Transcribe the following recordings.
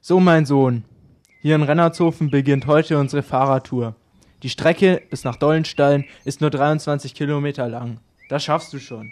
So, mein Sohn, hier in Rennertshofen beginnt heute unsere Fahrradtour. Die Strecke bis nach Dollenstein ist nur 23 Kilometer lang. Das schaffst du schon.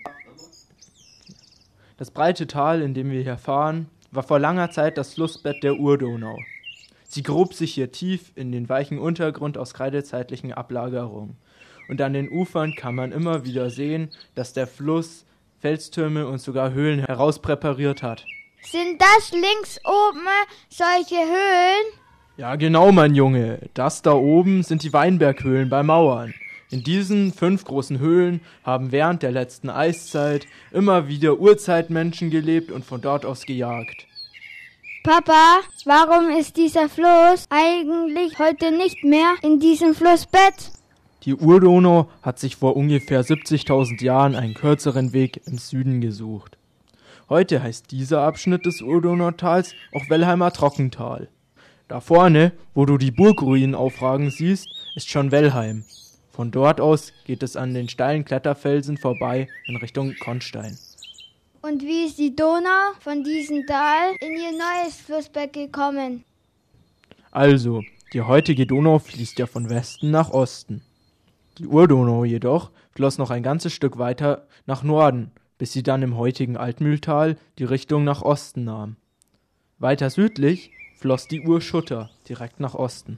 Das breite Tal, in dem wir hier fahren, war vor langer Zeit das Flussbett der Urdonau. Sie grub sich hier tief in den weichen Untergrund aus kreidezeitlichen Ablagerungen. Und an den Ufern kann man immer wieder sehen, dass der Fluss Felstürme und sogar Höhlen herauspräpariert hat. Sind das links oben solche Höhlen? Ja, genau, mein Junge. Das da oben sind die Weinberghöhlen bei Mauern. In diesen 5 großen Höhlen haben während der letzten Eiszeit immer wieder Urzeitmenschen gelebt und von dort aus gejagt. Papa, warum ist dieser Fluss eigentlich heute nicht mehr in diesem Flussbett? Die Urdonau hat sich vor ungefähr 70.000 Jahren einen kürzeren Weg im Süden gesucht. Heute heißt dieser Abschnitt des Urdonautals auch Wellheimer Trockental. Da vorne, wo du die Burgruinen aufragen siehst, ist schon Wellheim. Von dort aus geht es an den steilen Kletterfelsen vorbei in Richtung Konstein. Und wie ist die Donau von diesem Tal in ihr neues Flussbett gekommen? Also, die heutige Donau fließt ja von Westen nach Osten. Die Urdonau jedoch floss noch ein ganzes Stück weiter nach Norden, bis sie dann im heutigen Altmühltal die Richtung nach Osten nahm. Weiter südlich floss die Urschutter direkt nach Osten.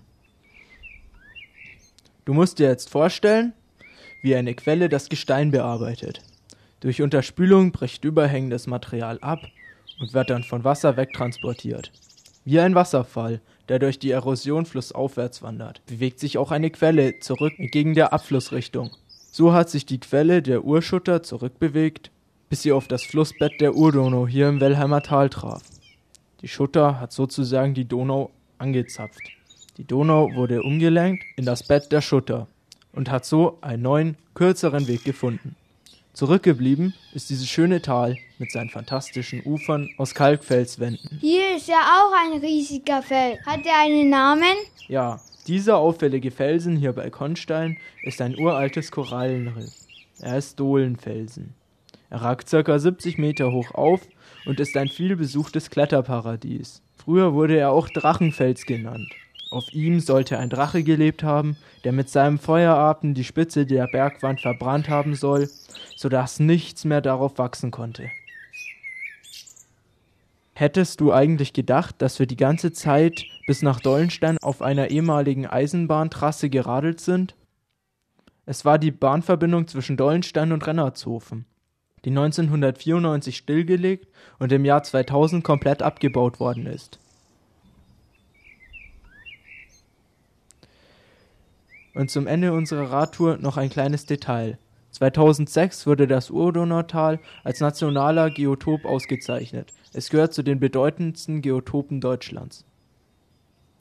Du musst dir jetzt vorstellen, wie eine Quelle das Gestein bearbeitet. Durch Unterspülung bricht überhängendes Material ab und wird dann von Wasser wegtransportiert. Wie ein Wasserfall, der durch die Erosion flussaufwärts wandert, bewegt sich auch eine Quelle zurück entgegen der Abflussrichtung. So hat sich die Quelle der Urschutter zurückbewegt, bis sie auf das Flussbett der Urdonau hier im Wellheimer Tal traf. Die Schutter hat sozusagen die Donau angezapft. Die Donau wurde umgelenkt in das Bett der Schutter und hat so einen neuen, kürzeren Weg gefunden. Zurückgeblieben ist dieses schöne Tal mit seinen fantastischen Ufern aus Kalkfelswänden. Hier ist ja auch ein riesiger Fels. Hat er einen Namen? Ja, dieser auffällige Felsen hier bei Konstein ist ein uraltes Korallenriff. Er ist Dohlenfelsen. Er ragt ca. 70 Meter hoch auf und ist ein vielbesuchtes Kletterparadies. Früher wurde er auch Drachenfels genannt. Auf ihm sollte ein Drache gelebt haben, der mit seinem Feueratem die Spitze der Bergwand verbrannt haben soll, sodass nichts mehr darauf wachsen konnte. Hättest du eigentlich gedacht, dass wir die ganze Zeit bis nach Dollenstein auf einer ehemaligen Eisenbahntrasse geradelt sind? Es war die Bahnverbindung zwischen Dollenstein und Rennertshofen, die 1994 stillgelegt und im Jahr 2000 komplett abgebaut worden ist. Und zum Ende unserer Radtour noch ein kleines Detail. 2006 wurde das Urdonautal als nationaler Geotop ausgezeichnet. Es gehört zu den bedeutendsten Geotopen Deutschlands.